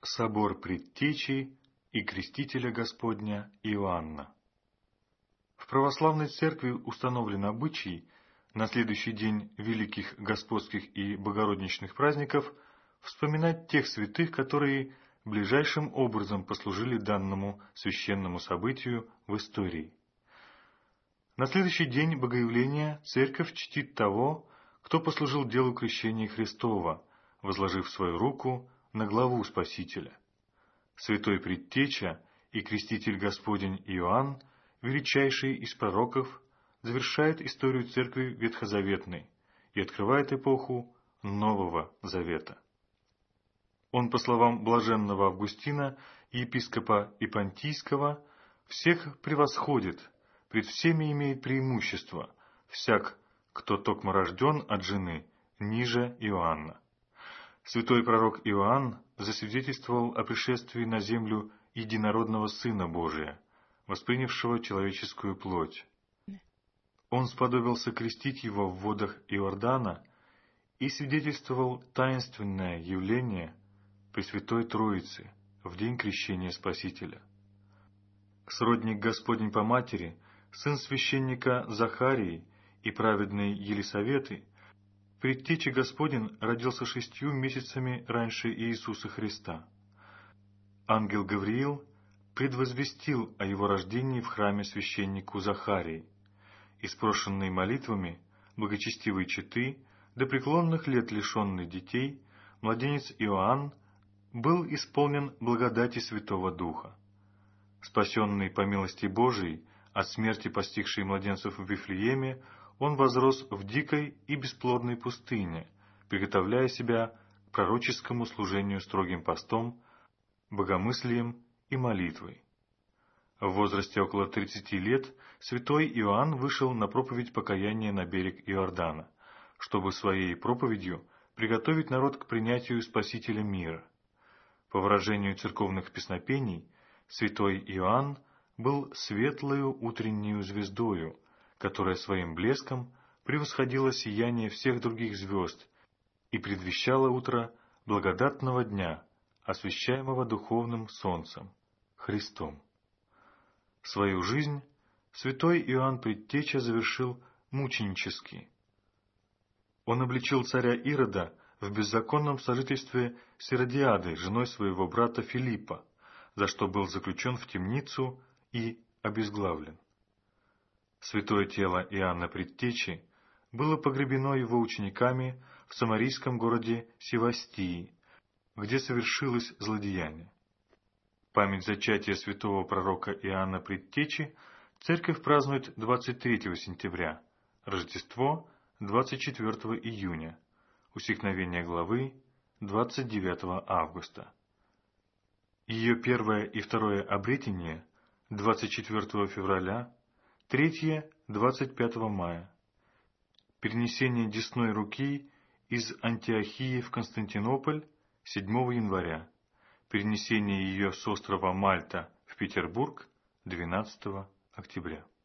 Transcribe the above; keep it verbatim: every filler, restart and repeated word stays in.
Собор Предтечи и Крестителя Господня Иоанна. В православной церкви установлен обычай на следующий день великих господских и богородичных праздников вспоминать тех святых, которые ближайшим образом послужили данному священному событию в истории. На следующий день Богоявления церковь чтит того, кто послужил делу крещения Христова, возложив свою руку на главу Спасителя. Святой Предтеча и Креститель Господень Иоанн, величайший из пророков, завершает историю церкви ветхозаветной и открывает эпоху Нового Завета. Он, по словам блаженного Августина, епископа Ипонтийского, всех превосходит, пред всеми имеет преимущество, всяк, кто токмо рожден от жены, ниже Иоанна. Святой пророк Иоанн засвидетельствовал о пришествии на землю единородного Сына Божия, воспринявшего человеческую плоть. Он сподобился крестить его в водах Иордана и свидетельствовал таинственное явление Пресвятой Троицы в день крещения Спасителя. Сродник Господень по матери, сын священника Захарии и праведной Елисаветы, Предтеча Господень родился шестью месяцами раньше Иисуса Христа. Ангел Гавриил предвозвестил о его рождении в храме священнику Захарии. И спрошенный молитвами благочестивой четы, до преклонных лет лишенный детей, младенец Иоанн был исполнен благодати Святого Духа. Спасенный по милости Божией от смерти постигшей младенцев в Вифлееме, он возрос в дикой и бесплодной пустыне, приготовляя себя к пророческому служению строгим постом, богомыслием и молитвой. В возрасте около тридцати лет святой Иоанн вышел на проповедь покаяния на берег Иордана, чтобы своей проповедью приготовить народ к принятию Спасителя мира. По выражению церковных песнопений, святой Иоанн был светлою утреннюю звездою, которая своим блеском превосходила сияние всех других звезд и предвещала утро благодатного дня, освещаемого духовным солнцем, Христом. Свою жизнь святой Иоанн Предтеча завершил мученически. Он обличил царя Ирода в беззаконном сожительстве с Иродиадой, женой своего брата Филиппа, за что был заключен в темницу и обезглавлен. Святое тело Иоанна Предтечи было погребено его учениками в самарийском городе Севастии, где совершилось злодеяние. Память зачатия святого пророка Иоанна Предтечи церковь празднует двадцать третьего сентября, Рождество — двадцать четвертого июня, усекновение главы — двадцать девятого августа. Ее первое и второе обретение — двадцать четвертого февраля, третье — двадцать пятого мая. Перенесение десной руки из Антиохии в Константинополь — седьмого января. Перенесение ее с острова Мальта в Петербург — двенадцатого октября.